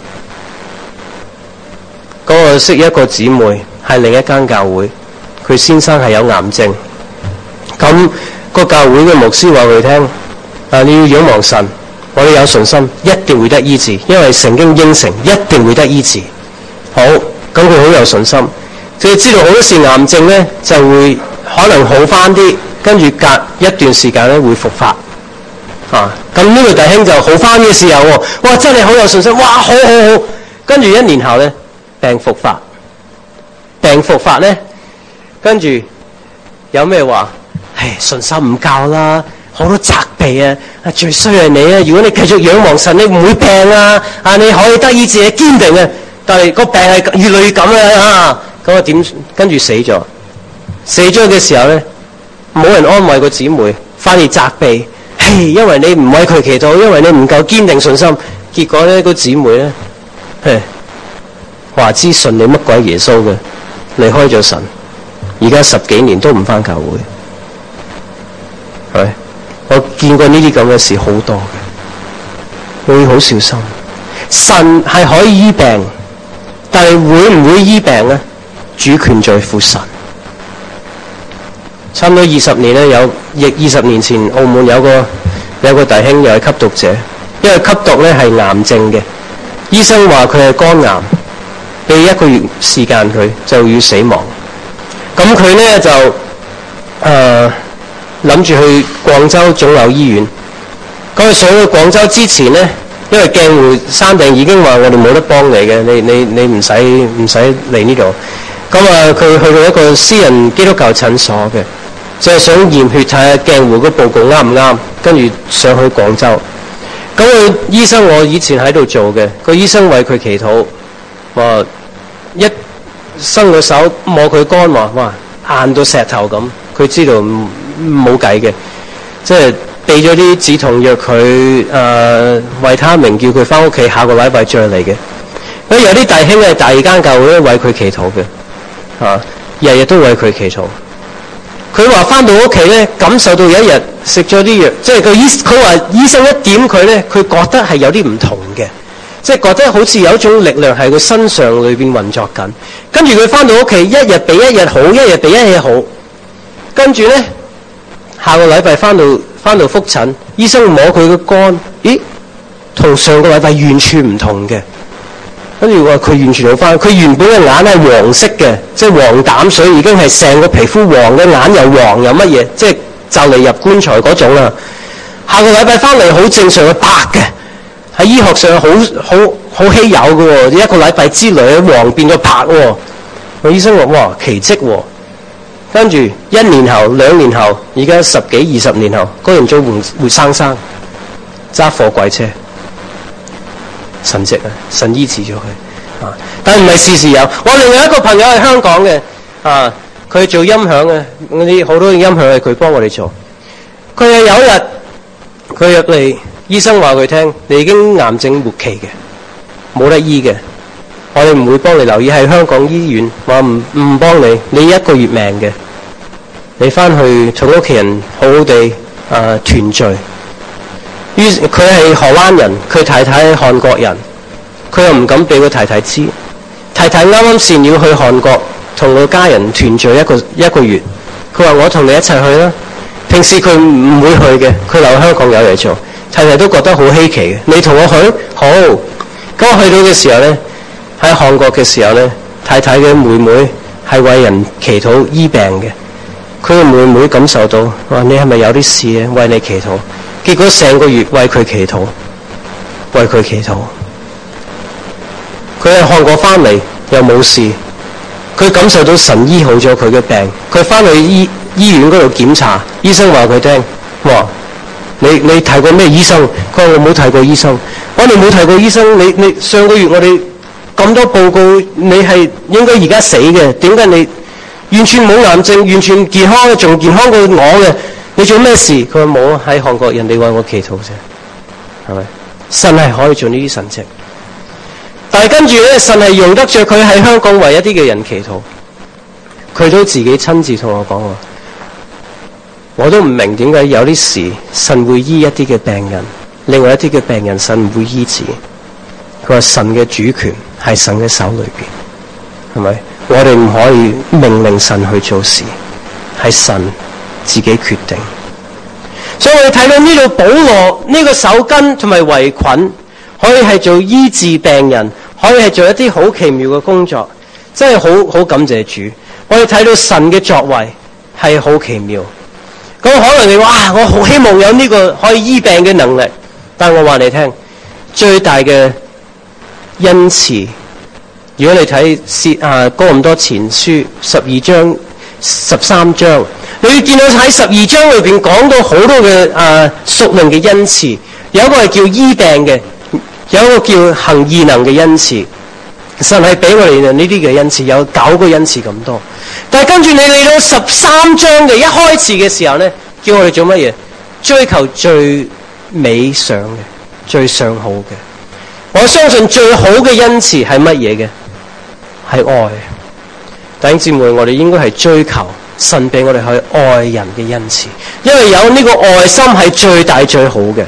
嗰、那個識一個姊妹係另一間教會，佢先生係有癌症， 咁個教會嘅牧師話佢聽，啊，你要仰望神，我哋有信心一定會得醫治，因為聖經應承一定會得醫治。好，咁佢好有信心，佢知道好多時癌症咧就會可能好翻啲，跟住隔一段時間咧會復發。啊，咁呢個弟兄就好翻嘅時候喎，哇，真係好有信心，哇，好好好，跟住一年後咧病復發，病復發咧，跟住有咩話？唉，信心唔夠啦，好多責備啊，最衰係你啊！如果你繼續仰望神，你唔會病啊，啊，你可以得醫治，堅定啊，但係個病係越嚟越咁啊，咁啊點？跟住死咗，死咗嘅時候咧，冇人安慰個姊妹，反而責備。嘿，因為你唔為佢祈禱，因為你唔夠堅定信心，結果咧個姊妹咧，嘿，話知信你乜鬼耶穌嘅，離開咗神，而家十幾年都唔返教會，係咪？我見過呢啲咁嘅事好多嘅，你要好小心。神係可以醫病，但係會唔會醫病咧？主權在乎神。差唔多二十年咧，有亦二十年前澳門有個有個弟兄又係吸毒者，因為吸毒咧係癌症嘅，醫生話佢係肝癌，俾一個月時間佢就要死亡。咁佢咧就誒諗住去廣州腫瘤醫院。咁佢上去廣州之前咧，因為鏡湖山頂已經話我哋冇得幫你嘅，你你你唔使唔使嚟呢度。咁啊，佢去到一個私人基督教診所嘅。就係想驗血睇下鏡湖個報告啱唔啱，跟住上去廣州。咁個醫生我以前喺度做嘅，個醫生為佢祈禱，話一伸個手摸佢肝，話哇硬到石頭咁，佢知道冇計嘅，即係俾咗啲止痛藥佢，誒、呃、維他命叫佢翻屋企，下個禮拜再嚟嘅。咁有啲弟兄係第二間教會為佢祈禱嘅，啊日日都為佢祈禱。佢話翻到屋企咧，感受到有一日食咗啲藥，即係個醫佢話醫生一點佢咧，佢覺得係有啲唔同嘅，即係覺得好似有一種力量喺佢身上裏邊運作緊。跟住佢翻到屋企，一日比一日好，一日比一日好。跟住咧，下個禮拜翻到翻到覆診，醫生摸佢個肝，咦，同上個禮拜完全唔同嘅。跟住話佢完全好翻，佢原本嘅眼係黃色嘅，即係黃疸水，已經係成個皮膚黃嘅，眼又黃又乜嘢，即係就嚟入棺材嗰種啦。下個禮拜翻嚟好正常嘅白嘅，喺醫學上好好好稀有嘅喎，一個禮拜之內黃變咗白喎。個醫生話：哇，奇蹟喎！跟住一年後、兩年後，而家十幾二十年後，嗰人再活活生生揸貨櫃車。神蹟啊！神醫治咗佢啊！但係唔係事事有。我另外一個朋友係香港嘅啊，佢做音響嘅，嗰啲好多音響係佢幫我哋做。佢係有一日佢入嚟，醫生話佢聽：你已經癌症末期嘅，冇得醫嘅，我哋唔會幫你留意。喺香港醫院話唔唔幫你，你一個月命嘅，你翻去同屋企人好好地啊團聚。於佢係荷蘭人，佢太太係韓國人，佢又唔敢俾佢太太知。太太啱啱先要去韓國同佢家人團聚一個一個月，佢話我同你一齊去啦。平時佢唔會去嘅，佢留香港有嘢做。太太都覺得好稀奇嘅，你同我去好。咁我去到嘅時候咧，喺韓國嘅時候咧，太太嘅妹妹係為人祈禱醫病嘅，佢嘅妹妹感受到話你係咪有啲事啊？為你祈禱。結果成個月為佢祈禱，為佢祈禱。佢喺韓國翻嚟又冇事，佢感受到神醫好咗佢嘅病。佢翻去醫醫院嗰度檢查，醫生話佢聽：哇，你你睇過咩醫生？佢話我冇睇過醫生。我哋冇睇過醫生，你你上個月我哋咁多報告，你係應該而家死嘅，點解你完全冇癌症，完全健康，仲健康過我嘅？你做咩事？佢話冇啊，喺韓國人哋為我祈禱啫，係咪？神係可以做呢啲神蹟，但係跟住咧，神係用得着佢喺香港為一啲嘅人祈禱，佢都自己親自同我講話，我都唔明點解有啲事神會醫一啲嘅病人，另外一啲嘅病人神唔會醫治。佢話神嘅主權係神嘅手裏邊，係咪？我哋唔可以命令神去做事，係神自己決定。所以我哋睇到呢度保羅呢個手巾同埋圍裙，可以係做醫治病人，可以係做一啲好奇妙嘅工作，真係好好感謝主。我哋睇到神嘅作為係好奇妙。咁可能你話啊，我好希望有呢個可以醫病嘅能力，但我話你聽，最大嘅恩賜，如果你睇《啊哥林多前書》十二章、十三章，你會見到喺十二章裏邊講到好多嘅啊屬靈嘅恩賜，有一個係叫醫病嘅，有一個叫行異能嘅恩賜。神係俾我哋呢啲嘅恩賜，有九個恩賜咁多。但係跟住你嚟到十三章嘅一開始嘅時候咧，叫我哋做乜嘢？追求最美上嘅、最上好嘅。我相信最好嘅恩賜係乜嘢嘅？係愛。弟兄姊妹，我哋應該係追求神俾我哋去愛人嘅恩賜，因為有呢個愛心係最大最好嘅。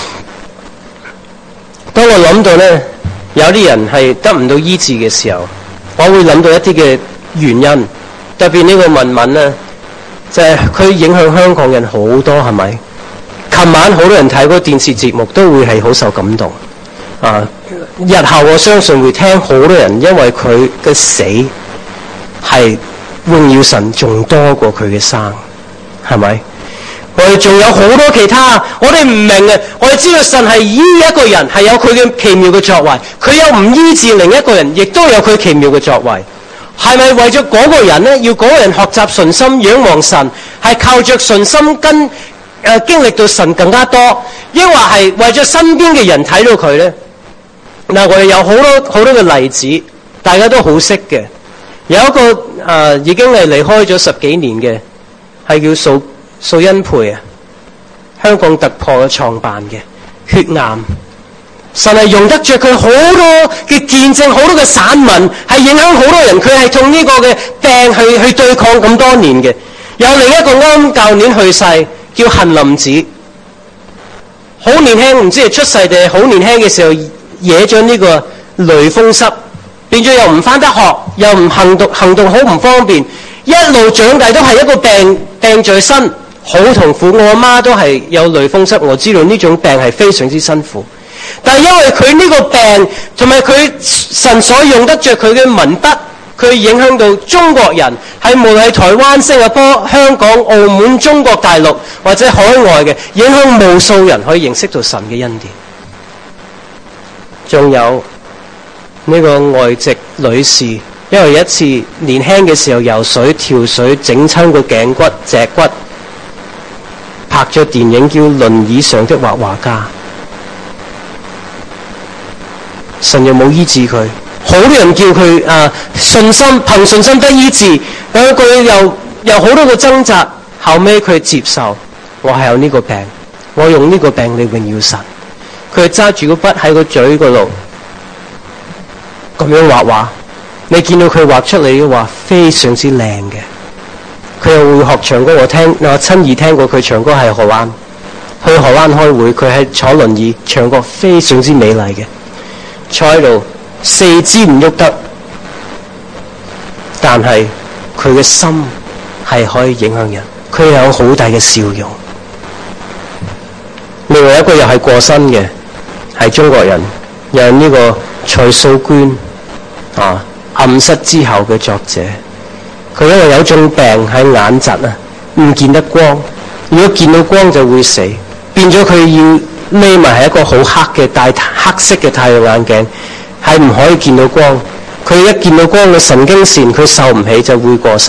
當我諗到咧，有啲人係得唔到醫治嘅時候，我會諗到一啲嘅原因。特別呢個文文咧，就係、是、佢影響香港人好多，係咪？琴晚好多人睇嗰個電視節目，都會係好受感動。啊，日後我相信會聽好多人，因為佢嘅死係榮耀神仲多過佢嘅生，係咪？我哋仲有好多其他，我哋唔明嘅。我哋知道神係醫一個人，係有佢嘅奇妙嘅作為，佢有唔醫治另一個人，亦都有佢奇妙嘅作為。係咪為咗嗰個人呢？要嗰個人學習信心仰望神，係靠着信心跟誒、呃、經歷到神更加多，抑或係為咗身邊嘅人睇到佢呢？嗱，我哋有好多好多嘅例子，大家都好識嘅。有一個誒、呃、已經係離開咗十幾年嘅，係叫素素恩培啊，香港突破嘅創辦嘅血癌。神係用得着佢好多嘅見證，好多嘅散文係影響好多人。佢係同呢個嘅病去去對抗咁多年嘅。有另一個啱舊年去世，叫杏林子，好年輕，唔知係出世定係好年輕嘅時候惹咗呢個類風濕，變咗又唔返得學，又唔行動，行動好唔方便，一路長大都係一個病病在身，好痛苦。我阿媽都係有類風濕，我知道呢種病係非常之辛苦。但係因為佢呢個病同埋佢神所用得着佢嘅文筆，佢影響到中國人，係無論係台灣、新加坡、香港、澳門、中國大陸或者海外嘅，影響無數人可以認識到神嘅恩典。仲有呢個外籍女士，因為有一次年輕嘅時候游水跳水整親個頸骨脊骨，拍咗電影叫《輪椅上的畫畫家》。神又冇醫治佢，好多人叫佢啊信心憑信心得醫治，有佢又有好多個掙扎，後尾佢接受，我係有呢個病，我用呢個病嚟榮耀神。佢揸住個筆喺個嘴嗰度咁樣畫畫，你見到佢畫出嚟嘅畫非常之靚嘅。佢又會學唱歌，我聽我親耳聽過佢唱歌喺荷蘭，去荷蘭開會，佢係坐輪椅唱歌，非常之美麗嘅。坐喺度，四肢唔喐得，但係佢嘅心係可以影響人，佢有好大嘅笑容。另外一個又係過身嘅，係中國人，又係呢個蔡素娟啊，暗室之後嘅作者。佢因為有種病喺眼疾啊，唔見得光，如果見到光就會死，變咗佢要匿埋係一個好黑嘅戴黑色嘅太陽眼鏡，係唔可以見到光。佢一見到光嘅神經線，佢受唔起就會過世。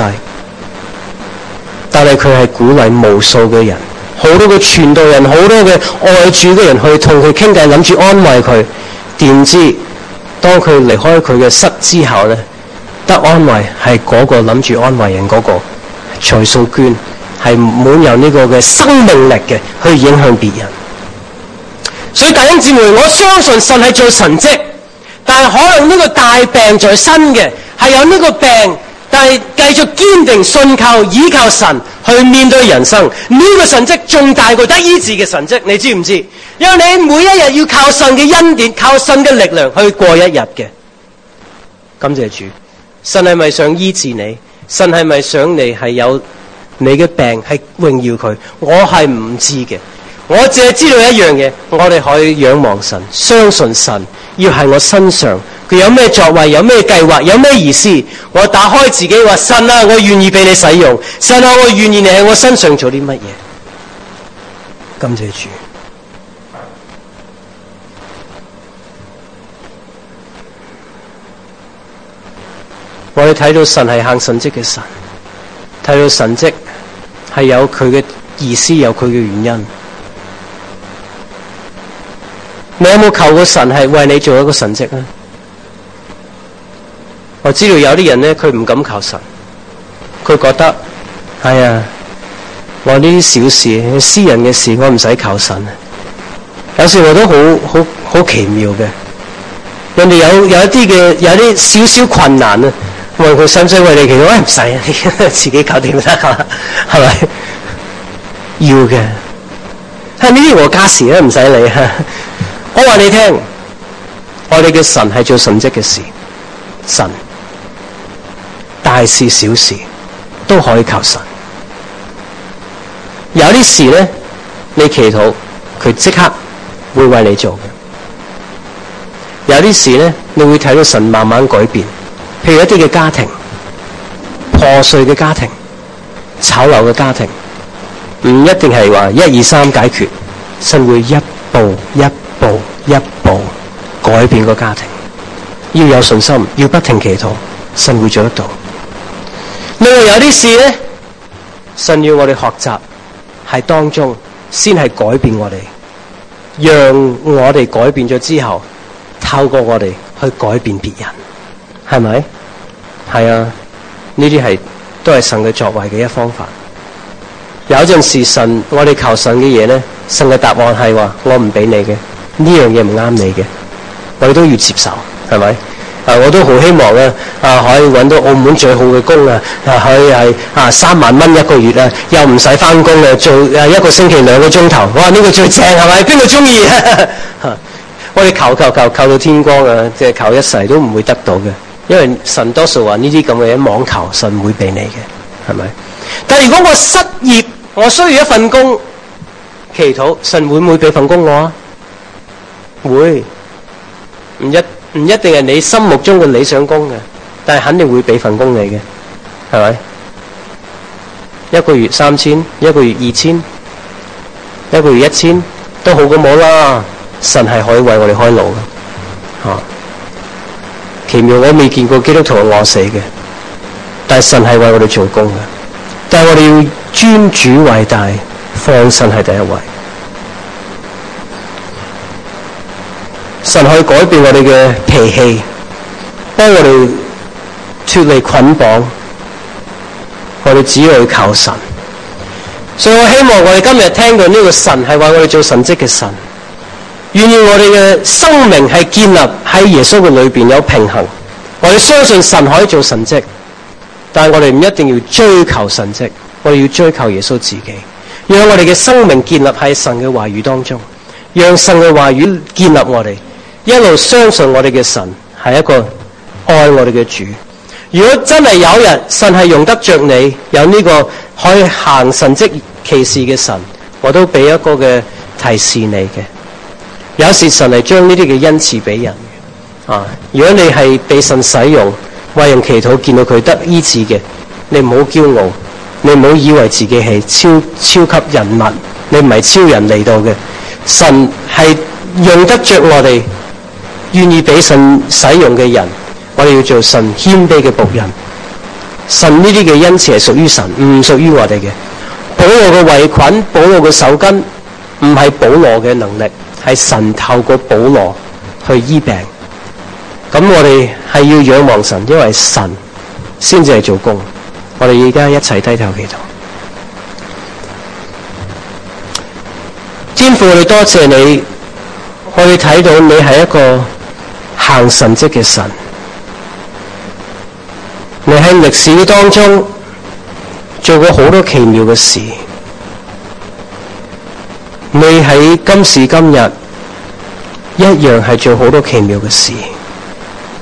但係佢係鼓勵無數嘅人，好多嘅傳道人，好多嘅愛主嘅人去同佢傾偈，諗住安慰佢。點知當佢離開佢嘅室之後呢，得安慰係嗰個諗住安慰人嗰個蔡素娟，係滿有呢個嘅生命力嘅去影響別人。所以弟兄姊妹，我相信神係做神蹟，但係可能呢個大病在身嘅係有呢個病，但係繼續堅定信靠倚靠神去面對人生，呢個神蹟仲大過得醫治嘅神蹟，你知唔知？因為你每一日要靠神嘅恩典，靠神嘅力量去過一日嘅。感謝主，神係咪想醫治你？神係咪想你係有你嘅病係榮耀佢，我係唔知嘅。我淨係知道一樣嘢，我哋可以仰望神，相信神要喺我身上，佢有咩作為，有咩計劃，有咩意思，我打開自己話，神啊，我願意俾你使用，神啊，我願意你喺我身上做啲乜嘢。感謝主。我哋睇到神係行神蹟嘅神，睇到神蹟係有佢嘅意思，有佢嘅原因。你有冇求過神係為你做一個神蹟呢？我知道有啲人呢，佢唔敢求神，佢覺得係啊，我呢啲小事、私人嘅事，我唔使求神。有時我都好好好奇妙嘅，人哋有有一啲嘅有啲少少困難啊，問佢使唔使為你祈禱？喂，唔使啊，自己搞掂得啦，係咪？要嘅，係呢啲我家事咧，唔使理。我話你聽，我哋嘅神係做神蹟嘅事，神大事小事都可以求神。有啲事咧，你祈禱，佢即刻會為你做嘅。有啲事咧，你會睇到神慢慢改變。譬如一啲嘅家庭，破碎嘅家庭，炒樓嘅家庭，唔一定係話一二三解決，神會一步一步一步改變個家庭。要有信心，要不停祈禱，神會做得到。另外有啲事咧，神要我哋學習喺當中，先係改變我哋，讓我哋改變咗之後，透過我哋去改變別人，係咪？係啊，呢啲係都係神嘅作為嘅一方法。有陣時神，我哋求神嘅嘢咧，神嘅答案係話我唔俾你嘅，呢樣嘢唔啱你嘅，我哋都要接受，係咪？啊，我都好希望咧，啊可以揾到澳門最好嘅工啊，啊可以係啊三萬蚊一個月啊，又唔使翻工啊，做啊一個星期兩個鐘頭，哇呢個最正係咪？邊個中意啊？我哋求求求求到天光啊，即係求一世都唔會得到嘅，因為神多數話呢啲咁嘅嘢妄求，神唔會俾你嘅，係咪？但係如果我失業，我需要一份工，祈禱神會唔會俾份工我啊？會，唔一唔一定係你心目中嘅理想工嘅，但係肯定會俾份工你嘅，係咪？一個月三千，一個月二千，一個月一千，都好過冇啦。神係可以為我哋開路嘅，啊！奇妙，我未見過基督徒係餓死嘅，但係神係為我哋做工嘅。但係我哋要尊主為大，放神係第一位。神可以改變我哋嘅脾氣，幫我哋脫離捆綁，我哋只要去求神。所以我希望我哋今日聽到呢個神係為我哋做神蹟嘅神，願意我哋嘅生命係建立喺耶穌嘅裏邊有平衡。我哋相信神可以做神蹟，但係我哋唔一定要追求神蹟，我哋要追求耶穌自己，讓我哋嘅生命建立喺神嘅話語當中，讓神嘅話語建立我哋，一路相信我哋嘅神係一個愛我哋嘅主。如果真係有日神係用得着你，有呢個可以行神蹟奇事嘅神，我都俾一個嘅提示你嘅。有時神係將呢啲嘅恩賜俾人嘅，啊！如果你係被神使用，為人祈禱，見到佢得醫治嘅，你唔好驕傲，你唔好以為自己係超超級人物，你唔係超人嚟到嘅。神係用得着我哋，願意俾神使用嘅人，我哋要做神謙卑嘅僕人。神呢啲嘅恩賜係屬於神，唔屬於我哋嘅。保羅嘅圍裙，保羅嘅手巾，唔係保羅嘅能力，係神透過保羅去醫病。咁我哋係要仰望神，因為神先至係做工。我哋而家一齊低頭祈禱。天父，我哋多謝你，我哋睇到你係一個行神蹟嘅神。你喺歷史當中做過好多奇妙嘅事，你喺今時今日一樣係做好多奇妙嘅事。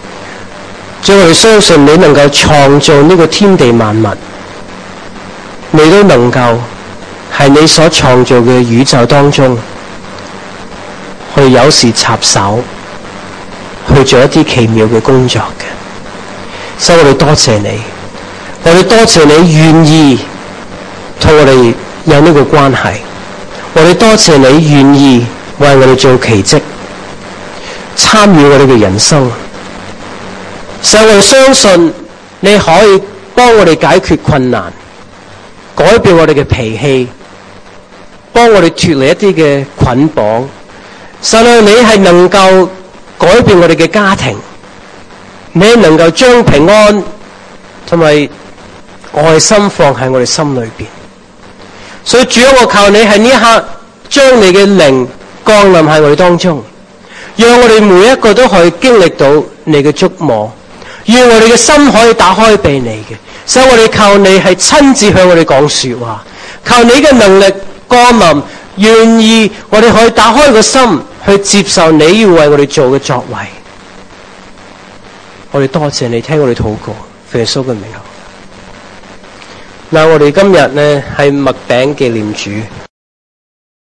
最後我哋相信你能夠創造呢個天地萬物， 你都能夠係你所創造嘅宇宙當中，去有時插手，去做一啲奇妙嘅工作嘅。所以我哋多謝你，我哋多謝你願意同我哋有呢個關係，我哋多謝你願意為我哋做奇蹟，參與我哋嘅人生。所以我哋相信你可以幫我哋解決困難，改變我哋嘅脾氣，幫我哋脫離一啲嘅捆綁。神啊，你係能夠改變我哋嘅家庭，你係能夠將平安同埋愛心放喺我哋心裏邊。所以主啊，我求你喺呢一刻將你嘅靈降臨喺我哋當中，讓我哋每一個都可以經歷到你嘅觸摸，讓我哋嘅心可以打開俾你嘅。所以我哋求你係親自向我哋講說話，求你嘅能力降臨，願意我哋可以打開個心去接受你要為我哋做嘅作為。我哋多謝你聽我哋禱告，奉耶穌嘅名。嗱，我哋今日呢係麥餅紀念主。